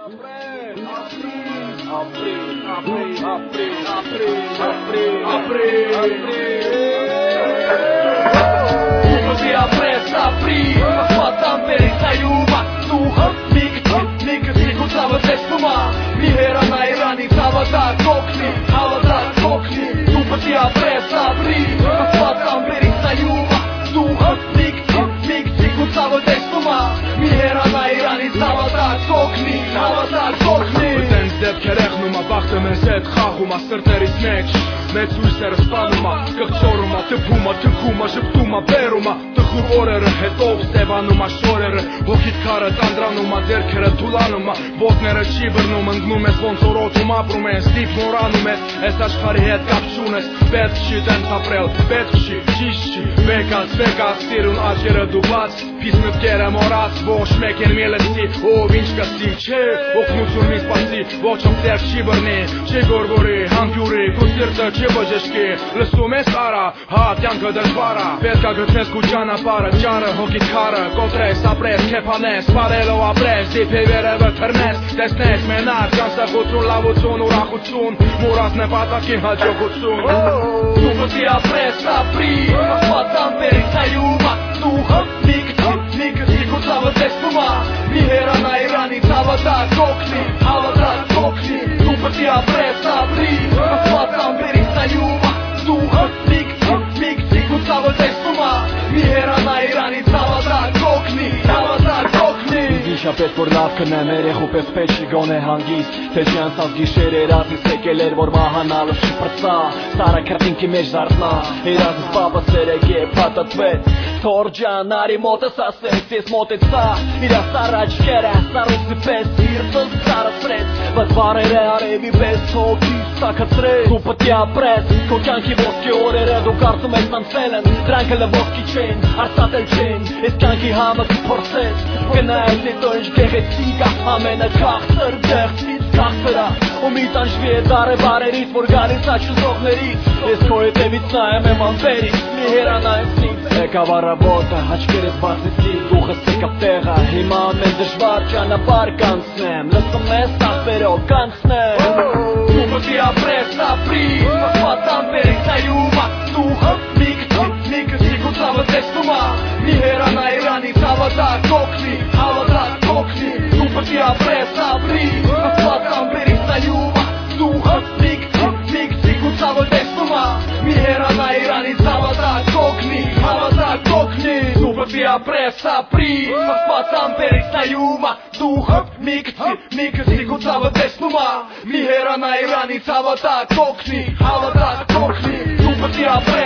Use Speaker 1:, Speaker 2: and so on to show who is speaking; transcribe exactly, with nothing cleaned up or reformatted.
Speaker 1: Քերեխնում աբախտը մեզ հետ խաղում ա սրտերից մեջ մեծ ույսերը սպանում ա կղճորում ա թփում ա թքում ա շփտում ա բերում ա տխուր օրերը հետո սևանում ա շորերը հոգիդ քարը տանդրանում ա ձեռքերը թուլանում ա ոտները չի բռնում ընկնում ես ոնց որ օդում ապրում ես ստիպ մորանում ես այս աշխարհի հետ կապ չունես պետք չի տենց ապրել պետք չի ճիշտ չի վեկած վեկած սիրուն աչքերը դու բաց փիս մտքերը մորած ոչ մեկ են միելեցի ով ինչ կասի չէ օգնություն մի սպասի ոչ Ձեր չի բռնի, չի գորգորի, հանկյուրի, քո սիրտը չի բժշկի Լսում ես արա, հա կյանքը դժվար ա Պետք ա գտնես քո ճանապարհը, ճարը, հոգիդ քարը Կոտրես, ապրես, քեփանես, սպարելով ապրես Դիփի վերևը թռնես, տեսնես մենակ Ճանսախություն, լավություն, ուրախություն Մուրաս նպատակի հաջողություն Դու պետք է ապրես, ապրի Աստված ամպերից այում ա Դու հպնիկ, հպնիկ, սիկու ծավը տեսնում ա Մի հերանա Իրանից հավատակ, օգնի, հավատակ Դու պետք է ապրես, ապրի Աստված ամպերից այում ա Դու հպնիկ, հպնիկ, սիկու ծավը տեսնում ա Մի հերանա Իրանից հավատակ, օգնի, հավատակ, օգնի Ինչա պետք որ լավ կնեմ երեխու պես պետք գոնե հանգիստ Թե չի անցած գիշեր երազիս եկել էր որ մահանալը շպրծա Սարը քրտինքի մեջ զարթնա Երազիս պապս երեկ է պատատվեց Թոր ջան արի մոտս ասեց ես մոտեցա Իրա սար աչքերը սարուսի պես իրտս սարսրեց Բայց բարերը արևի պես հոգի սակացրեց Դու պետք է ապրես քո կյանքի ոսկի օրերը Դու կարծում ես անցել են դրանք էլ ոսկի չեն Արծաթել չեն ես կյանքի համը կփորձես Գնայես հետո ինչ գեղեցիկ ա ամենը քաղցր դեղցից քաղցրա ու մի տանջվի է դարը բարերից որ գալիս ա չուզողներից Ես քո հետևից նայեմ եմ ամպերից մի հերանայես ինձ Եկավ առավոտը աչքերս բացեցի դուխս եկավ տեղը հիմա ամեն դժվար ճանապարհ կանցնեմ Լսում ես ախպերով կանցնեմ Դու պետք է ապրես ապրի Աստված ամպերից այում ա Դու հպնիկ հպնիկ սիկու ծավը տեսնում ա Մի հերանա Իրանից հավատակ օգնի հավատակ օգնի Դու պետք է ապրես ապրի Աստված ամպերից այում ա Դու հպնիկ հպնիկ սիկու ծավը տեսնում ա Մի հերանա Իրանից հավատակ օգնի հավատակ օգնի Դու պետք է ապրես ապրի Աստված ամպերից այում ա Դու հպնիկ հպնիկ սիկու ծավը տեսնում ա Մի հերանա Իրանից հավատակ օգնի հավատակ օգնի Դու պետք է ապրես